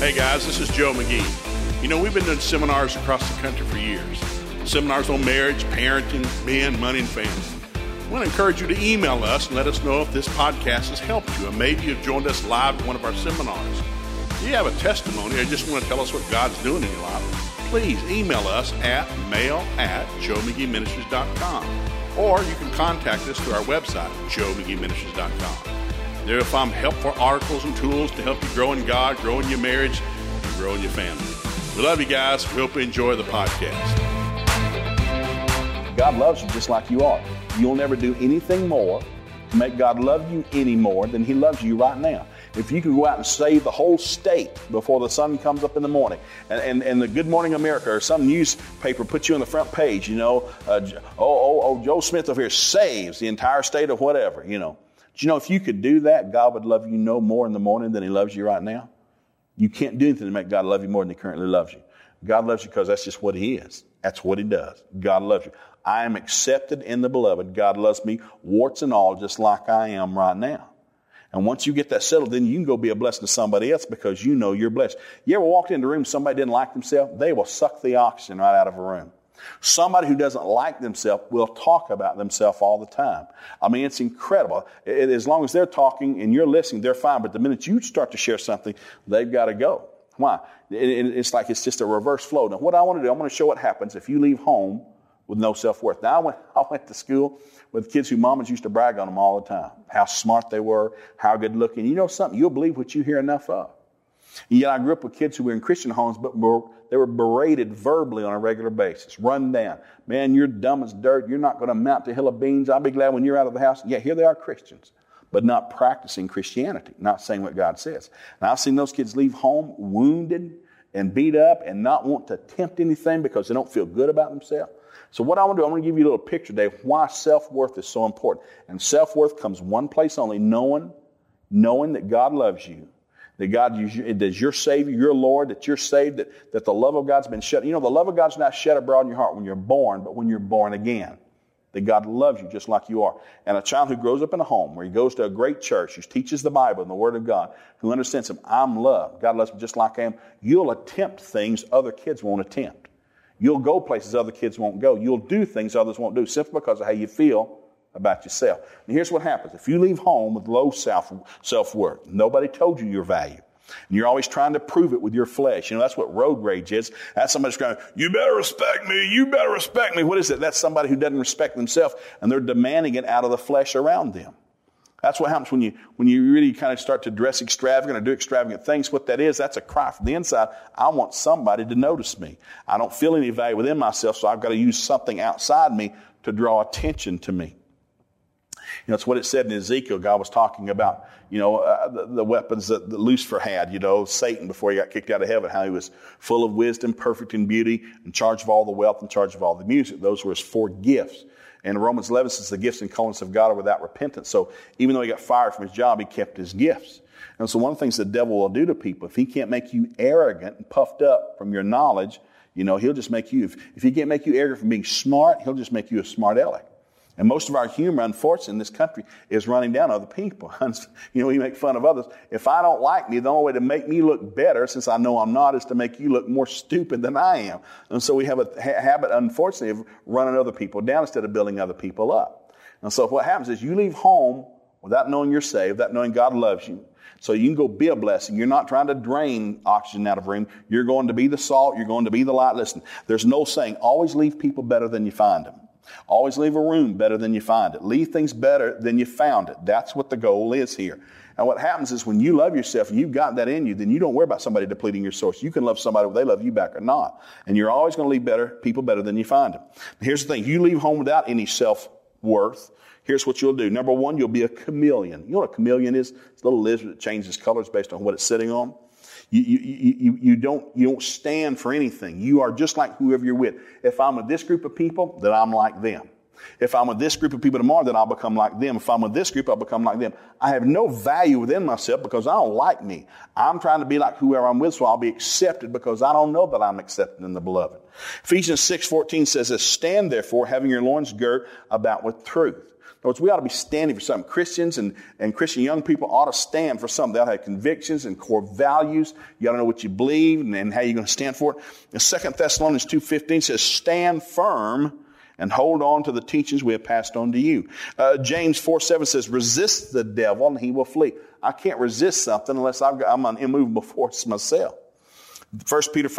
Hey guys, this is Joe McGee. You know, we've been doing seminars across the country for years. Seminars on marriage, parenting, men, money, and family. I want to encourage you to email us and let us know if this podcast has helped you, and maybe you've joined us live at one of our seminars. If you have a testimony or just want to tell us what God's doing in your life, please email us at mail@joemcgeeministries.com, or you can contact us through our website, joemcgeeministries.com. There you'll find helpful articles and tools to help you grow in God, grow in your marriage, and grow in your family. We love you guys. We hope you enjoy the podcast. God loves you just like you are. You'll never do anything more to make God love you any more than He loves you right now. If you could go out and save the whole state before the sun comes up in the morning, and the Good Morning America or some newspaper puts you on the front page, Joe Smith over here saves the entire state of whatever, Do you know if you could do that, God would love you no more in the morning than He loves you right now? You can't do anything to make God love you more than He currently loves you. God loves you because that's just what He is. That's what He does. God loves you. I am accepted in the beloved. God loves me, warts and all, just like I am right now. And once you get that settled, then you can go be a blessing to somebody else because you know you're blessed. You ever walked into a room, somebody didn't like themselves? They will suck the oxygen right out of a room. Somebody who doesn't like themselves will talk about themselves all the time. I mean, it's incredible. As long as they're talking and you're listening, they're fine. But the minute you start to share something, they've got to go. Why? It's like it's just a reverse flow. Now, what I want to do, I'm going to show what happens if you leave home with no self-worth. Now, I went to school with kids whose mamas used to brag on them all the time. How smart they were, how good looking. You know something? You'll believe what you hear enough of. And yet I grew up with kids who were in Christian homes, but they were berated verbally on a regular basis. Run down. Man, you're dumb as dirt. You're not going to amount to a hill of beans. I'll be glad when you're out of the house. Yeah, here they are, Christians, but not practicing Christianity, not saying what God says. And I've seen those kids leave home wounded and beat up and not want to attempt anything because they don't feel good about themselves. So what I want to do, I'm going to give you a little picture today of why self-worth is so important. And self-worth comes one place only, knowing that God loves you, that God is your Savior, your Lord, that you're saved, that the love of God's been shed. You know, the love of God's not shed abroad in your heart when you're born, but when you're born again. That God loves you just like you are. And a child who grows up in a home where he goes to a great church, who teaches the Bible and the Word of God, who understands him, I'm loved. God loves me just like I am. You'll attempt things other kids won't attempt. You'll go places other kids won't go. You'll do things others won't do simply because of how you feel about yourself. And here's what happens. If you leave home with low self-worth, nobody told you your value, and you're always trying to prove it with your flesh. That's what road rage is. That's somebody going, you better respect me. You better respect me. What is it? That's somebody who doesn't respect themselves, and they're demanding it out of the flesh around them. That's what happens when you really kind of start to dress extravagant or do extravagant things. What that is, that's a cry from the inside. I want somebody to notice me. I don't feel any value within myself, so I've got to use something outside me to draw attention to me. It's what it said in Ezekiel. God was talking about, the weapons that Lucifer had, Satan before he got kicked out of heaven, how he was full of wisdom, perfect in beauty, in charge of all the wealth, in charge of all the music. Those were his 4 gifts. And Romans 11 says the gifts and callings of God are without repentance. So even though he got fired from his job, he kept his gifts. And so one of the things the devil will do to people, if he can't make you arrogant and puffed up from your knowledge, he'll just make you, if he can't make you arrogant from being smart, he'll just make you a smart aleck. And most of our humor, unfortunately, in this country is running down other people. We make fun of others. If I don't like me, the only way to make me look better, since I know I'm not, is to make you look more stupid than I am. And so we have a habit, unfortunately, of running other people down instead of building other people up. And so what happens is you leave home without knowing you're saved, without knowing God loves you. So you can go be a blessing. You're not trying to drain oxygen out of a room. You're going to be the salt. You're going to be the light. Listen, there's no saying, always leave people better than you find them. Always leave a room better than you find it. Leave things better than you found it. That's what the goal is here. And what happens is when you love yourself and you've got that in you, then you don't worry about somebody depleting your source. You can love somebody whether they love you back or not. And you're always going to leave people better than you find them. Here's the thing. You leave home without any self-worth. Here's what you'll do. Number 1, you'll be a chameleon. You know what a chameleon is? It's a little lizard that changes colors based on what it's sitting on. You don't stand for anything. You are just like whoever you're with. If I'm with this group of people, then I'm like them. If I'm with this group of people tomorrow, then I'll become like them. If I'm with this group, I'll become like them. I have no value within myself because I don't like me. I'm trying to be like whoever I'm with, so I'll be accepted because I don't know that I'm accepted in the beloved. Ephesians 6:14 says, stand therefore, having your loins girt about with truth. other words, we ought to be standing for something. Christians and Christian young people ought to stand for something. They ought to have convictions and core values. You ought to know what you believe and how you're going to stand for it. And 2 Thessalonians 2:15 says, stand firm and hold on to the teachings we have passed on to you. James 4:7 says, resist the devil and he will flee. I can't resist something unless I'm an immovable force myself. 1 Peter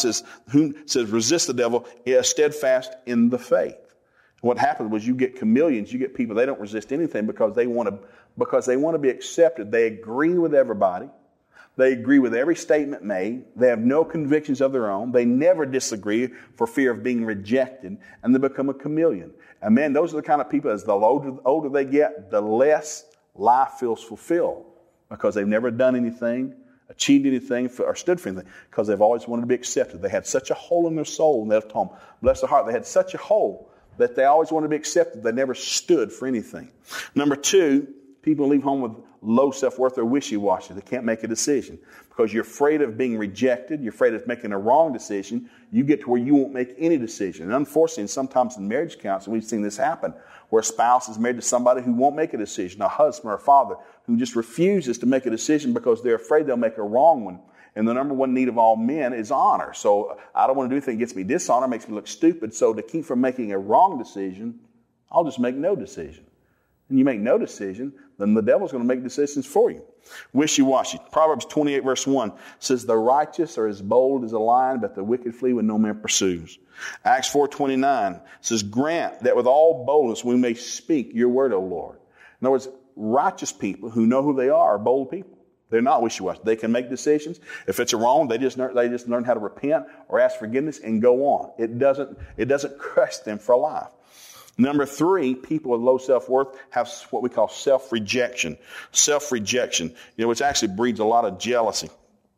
5:9 says, resist the devil, steadfast in the faith. What happens was you get chameleons, you get people, they don't resist anything because they want to be accepted. They agree with everybody. They agree with every statement made. They have no convictions of their own. They never disagree for fear of being rejected, and they become a chameleon. And man, those are the kind of people, as the older they get, the less life feels fulfilled because they've never done anything, achieved anything, or stood for anything, because they've always wanted to be accepted. They had such a hole in their soul, and left home, bless their heart, they had such a hole that they always wanted to be accepted. They never stood for anything. Number 2, people leave home with low self-worth or wishy-washy. They can't make a decision because you're afraid of being rejected. You're afraid of making a wrong decision. You get to where you won't make any decision. And unfortunately, sometimes in marriage counseling, we've seen this happen, where a spouse is married to somebody who won't make a decision, a husband or a father who just refuses to make a decision because they're afraid they'll make a wrong one. And the number one need of all men is honor. So I don't want to do anything that gets me dishonor, makes me look stupid. So to keep from making a wrong decision, I'll just make no decision. And you make no decision, then the devil's going to make decisions for you. Wishy-washy. Proverbs 28:1 says, the righteous are as bold as a lion, but the wicked flee when no man pursues. Acts 4:29 says, grant that with all boldness we may speak your word, O Lord. In other words, righteous people who know who they are bold people. They're not wishy-washy. They can make decisions. If it's wrong, they just learn how to repent or ask forgiveness and go on. It doesn't crush them for life. Number 3, people with low self-worth have what we call self-rejection. Self-rejection, which actually breeds a lot of jealousy.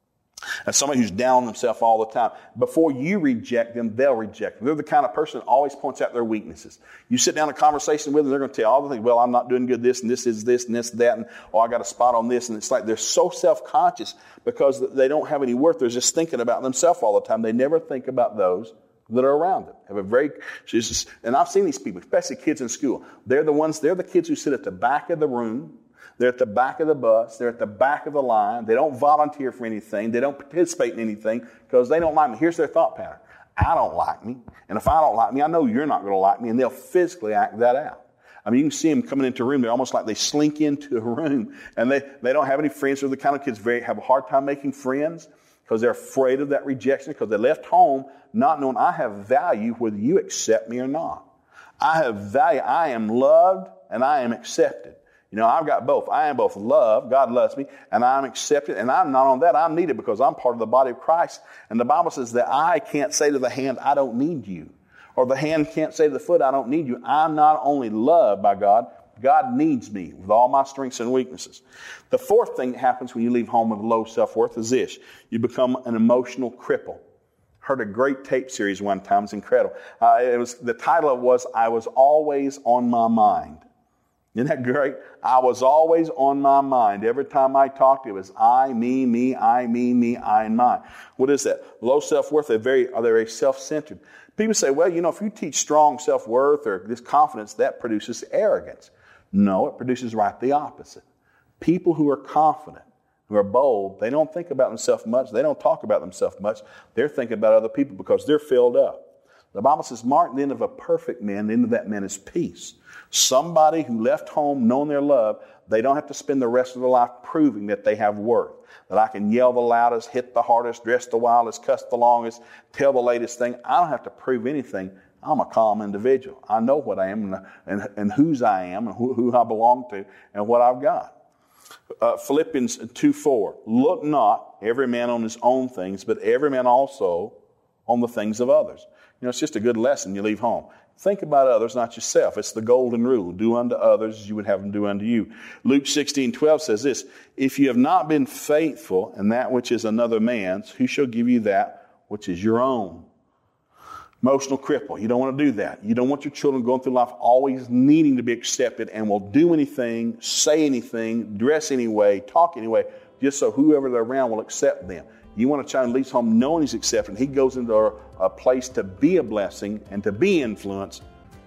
As somebody who's down on themselves all the time. Before you reject them, they'll reject them. They're the kind of person that always points out their weaknesses. You sit down in a conversation with them, they're going to tell you all the things. Well, I'm not doing good this, and this is this, and this, that, and I got a spot on this. And it's like they're so self-conscious because they don't have any worth. They're just thinking about themselves all the time. They never think about those that are around them. And I've seen these people, especially kids in school. They're the kids who sit at the back of the room. They're at the back of the bus. They're at the back of the line. They don't volunteer for anything. They don't participate in anything because they don't like me. Here's their thought pattern. I don't like me. And if I don't like me, I know you're not going to like me. And they'll physically act that out. I mean, you can see them coming into a room. They're almost like they slink into a room. And they don't have any friends. They're the kind of kids have a hard time making friends because they're afraid of that rejection because they left home not knowing I have value whether you accept me or not. I have value. I am loved and I am accepted. I've got both. I am both loved, God loves me, and I'm accepted. And I'm not on that. I'm needed because I'm part of the body of Christ. And the Bible says that eye can't say to the hand, I don't need you. Or the hand can't say to the foot, I don't need you. I'm not only loved by God, God needs me with all my strengths and weaknesses. The 4th thing that happens when you leave home with low self-worth is this. You become an emotional cripple. Heard a great tape series one time. It's incredible. The title was, I Was Always on My Mind. Isn't that great? I was always on my mind. Every time I talked, it was I, me, I, me, I, and mine. What is that? Low self-worth, are they very self-centered. People say, well, if you teach strong self-worth or this confidence, that produces arrogance. No, it produces right the opposite. People who are confident, who are bold, they don't think about themselves much. They don't talk about themselves much. They're thinking about other people because they're filled up. The Bible says, mark the end of a perfect man, the end of that man is peace. Somebody who left home knowing their love, they don't have to spend the rest of their life proving that they have worth. That I can yell the loudest, hit the hardest, dress the wildest, cuss the longest, tell the latest thing. I don't have to prove anything. I'm a calm individual. I know what I am and whose I am and who I belong to and what I've got. Philippians 2:4. Look not every man on his own things, but every man also on the things of others. It's just a good lesson you leave home. Think about others, not yourself. It's the golden rule. Do unto others as you would have them do unto you. Luke 16:12 says this, if you have not been faithful in that which is another man's, who shall give you that which is your own? Emotional cripple. You don't want to do that. You don't want your children going through life always needing to be accepted and will do anything, say anything, dress anyway, talk anyway, just so whoever they're around will accept them. You want a child who leaves home knowing he's accepted. He goes into a place to be a blessing and to be influenced,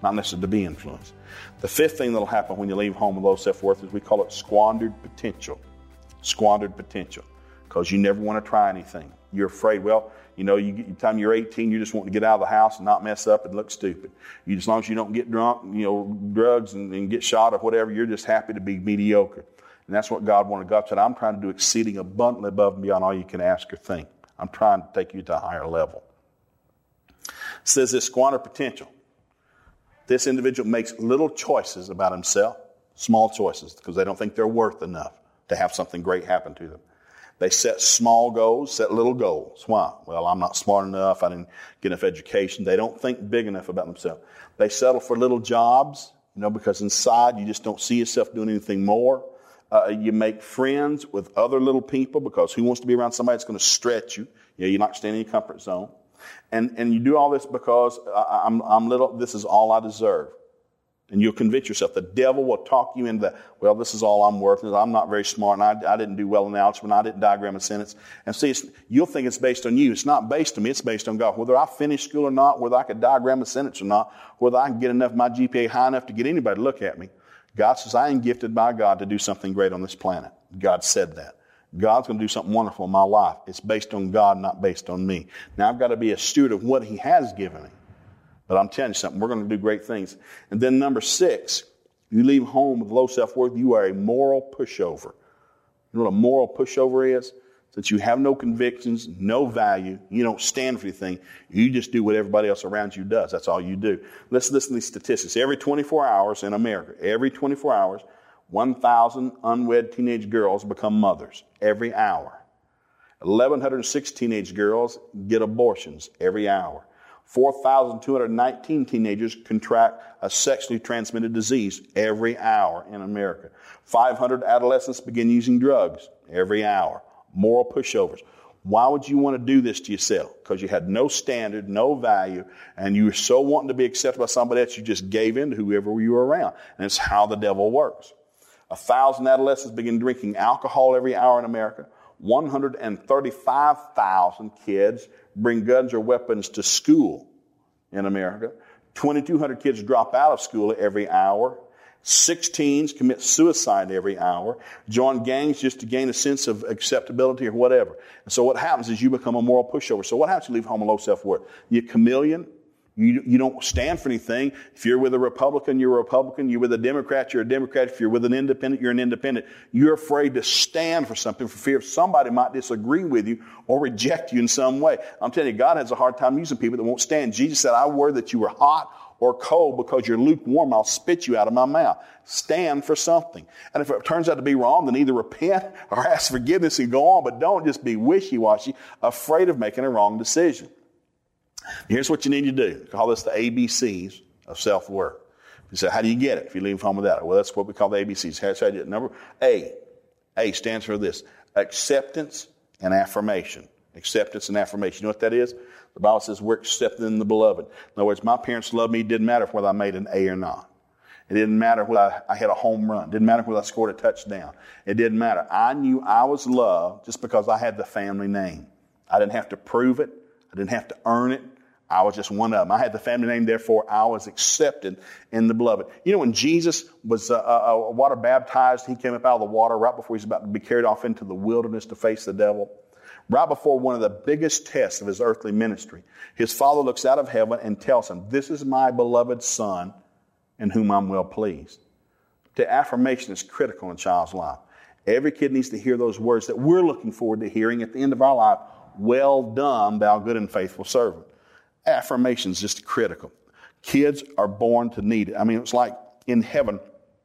not necessarily to be influenced. The fifth thing that will happen when you leave home with low self-worth is we call it squandered potential. Squandered potential. Because you never want to try anything. You're afraid, well, you know, by the time you're 18, you just want to get out of the house and not mess up and look stupid. As long as you don't get drunk, drugs and get shot or whatever, you're just happy to be mediocre. And that's what God wanted. God said, I'm trying to do exceeding abundantly above and beyond all you can ask or think. I'm trying to take you to a higher level. It says this squandered potential. This individual makes little choices about himself, small choices, because they don't think they're worth enough to have something great happen to them. They set small goals, set little goals. Why? Well, I'm not smart enough. I didn't get enough education. They don't think big enough about themselves. They settle for little jobs, because inside you just don't see yourself doing anything more. You make friends with other little people because who wants to be around somebody that's going to stretch you? You're not staying in your comfort zone. And you do all this because I'm little. This is all I deserve. And you'll convince yourself. The devil will talk you into that. Well, this is all I'm worth. I'm not very smart, and I didn't do well in algebra, and I didn't diagram a sentence. And see, you'll think it's based on you. It's not based on me. It's based on God. Whether I finish school or not, whether I could diagram a sentence or not, whether I can get my GPA high enough to get anybody to look at me. God says, I am gifted by God to do something great on this planet. God said that. God's going to do something wonderful in my life. It's based on God, not based on me. Now, I've got to be a steward of what He has given me. But I'm telling you something, we're going to do great things. And then number 6, you leave home with low self-worth, you are a moral pushover. You know what a moral pushover is? That you have no convictions, no value, you don't stand for anything, you just do what everybody else around you does. That's all you do. Let's listen to these statistics. Every 24 hours in America, 1,000 unwed teenage girls become mothers every hour. 1,106 teenage girls get abortions every hour. 4,219 teenagers contract a sexually transmitted disease every hour in America. 500 adolescents begin using drugs every hour. Moral pushovers. Why would you want to do this to yourself? Because you had no standard, no value, and you were so wanting to be accepted by somebody else, you just gave in to whoever you were around. And it's how the devil works. 1,000 adolescents begin drinking alcohol every hour in America. 135,000 kids bring guns or weapons to school in America. 2,200 kids drop out of school every hour. 6 teens commit suicide every hour, join gangs just to gain a sense of acceptability or whatever. And so what happens is you become a moral pushover. So what happens when you leave home with low self-worth? You're a chameleon. You don't stand for anything. If you're with a Republican, you're a Republican. You're with a Democrat, you're a Democrat. If you're with an independent, you're an independent. You're afraid to stand for something for fear somebody might disagree with you or reject you in some way. I'm telling you, God has a hard time using people that won't stand. Jesus said, I were that you were hot or cold, because you're lukewarm, I'll spit you out of my mouth. Stand for something. And if it turns out to be wrong, then either repent or ask forgiveness and go on, but don't just be wishy-washy, afraid of making a wrong decision. Here's what you need to do. We call this the ABCs of self-worth. You say, how do you get it if you leave home without it? Well, that's what we call the ABCs. How do I do it? Number A stands for this: acceptance and affirmation. Acceptance and affirmation. You know what that is? The Bible says we're accepted in the beloved. In other words, my parents loved me. It didn't matter whether I made an A or not. It didn't matter whether I had a home run. It didn't matter whether I scored a touchdown. It didn't matter. I knew I was loved just because I had the family name. I didn't have to prove it. I didn't have to earn it. I was just one of them. I had the family name, therefore I was accepted in the beloved. You know, when Jesus was water baptized, he came up out of the water right before he was about to be carried off into the wilderness to face the devil. Right before one of the biggest tests of his earthly ministry, his Father looks out of heaven and tells him, this is my beloved Son in whom I'm well pleased. The affirmation is critical in a child's life. Every kid needs to hear those words that we're looking forward to hearing at the end of our life. Well done, thou good and faithful servant. Affirmation is just critical. Kids are born to need it. I mean, it's like in heaven,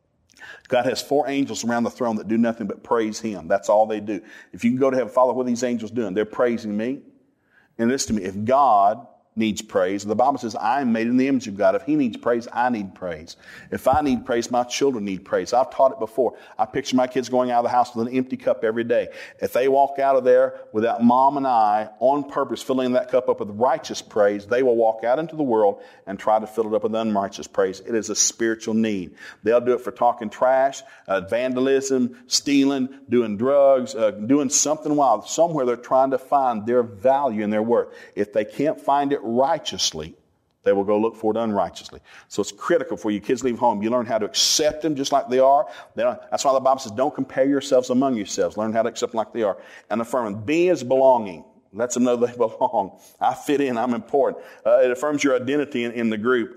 God has 4 angels around the throne that do nothing but praise Him. That's all they do. If you can go to heaven, Father, what are these angels doing? They're praising me. And listen to me, if God needs praise, the Bible says, I am made in the image of God. If He needs praise, I need praise. If I need praise, my children need praise. I've taught it before. I picture my kids going out of the house with an empty cup every day. If they walk out of there without Mom and I on purpose filling that cup up with righteous praise, they will walk out into the world and try to fill it up with unrighteous praise. It is a spiritual need. They'll do it for talking trash, vandalism, stealing, doing drugs, doing something wild. Somewhere they're trying to find their value and their worth. If they can't find it righteously, They will go look for it unrighteously. So it's critical for your kids leave home. You learn how to accept them just like they are. That's why the Bible says, don't compare yourselves among yourselves. Learn how to accept them like they are. And affirm them. B is belonging. Lets them know they belong. I fit in. I'm important. It affirms your identity in the group.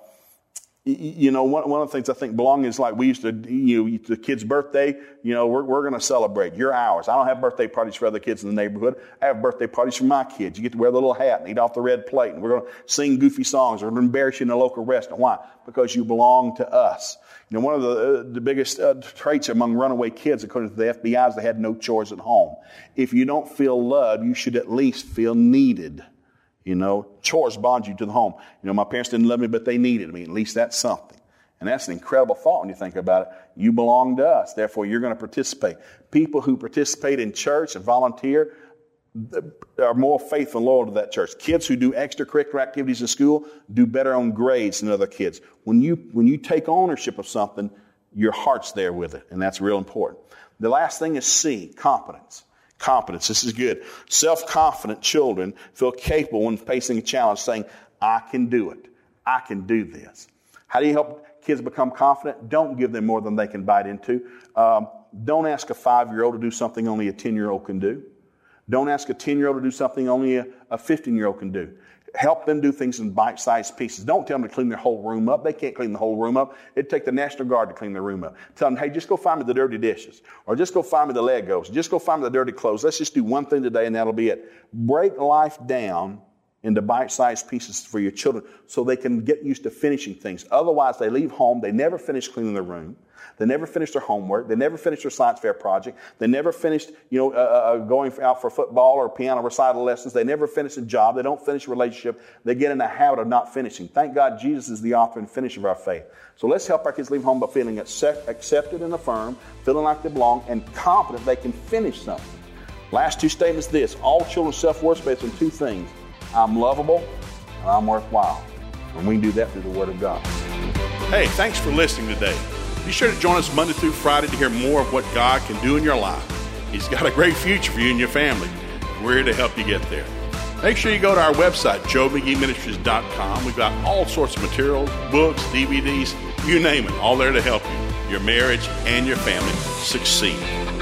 One of the things I think belonging is like we used to, the kid's birthday, we're going to celebrate. You're ours. I don't have birthday parties for other kids in the neighborhood. I have birthday parties for my kids. You get to wear the little hat and eat off the red plate. And we're going to sing goofy songs. We're going to embarrass you in a local restaurant. Why? Because you belong to us. One of the biggest traits among runaway kids, according to the FBI, is they had no chores at home. If you don't feel loved, you should at least feel needed. Chores bond you to the home. My parents didn't love me, but they needed me. At least that's something. And that's an incredible thought when you think about it. You belong to us. Therefore, you're going to participate. People who participate in church and volunteer are more faithful and loyal to that church. Kids who do extracurricular activities in school do better on grades than other kids. When you take ownership of something, your heart's there with it. And that's real important. The last thing is C, competence. Competence. This is good. Self-confident children feel capable when facing a challenge, saying, I can do it. I can do this. How do you help kids become confident? Don't give them more than they can bite into. Don't ask a 5-year-old to do something only a 10-year-old can do. Don't ask a 10-year-old to do something only a 15-year-old can do. Help them do things in bite-sized pieces. Don't tell them to clean their whole room up. They can't clean the whole room up. It'd take the National Guard to clean their room up. Tell them, hey, just go find me the dirty dishes. Or just go find me the Legos. Just go find me the dirty clothes. Let's just do one thing today and that'll be it. Break life down into bite-sized pieces for your children so they can get used to finishing things. Otherwise, they leave home. They never finish cleaning their room. They never finished their homework. They never finished their science fair project. They never finished, going out for football or piano recital lessons. They never finish a job. They don't finish a relationship. They get in the habit of not finishing. Thank God Jesus is the author and finisher of our faith. So let's help our kids leave home by feeling accepted and affirmed, feeling like they belong, and confident they can finish something. Last two statements this. All children's self-worth is based on two things. I'm lovable and I'm worthwhile. And we can do that through the Word of God. Hey, thanks for listening today. Be sure to join us Monday through Friday to hear more of what God can do in your life. He's got a great future for you and your family. We're here to help you get there. Make sure you go to our website, joemcgeeministries.com. We've got all sorts of materials, books, DVDs, you name it, all there to help you, your marriage, and your family succeed.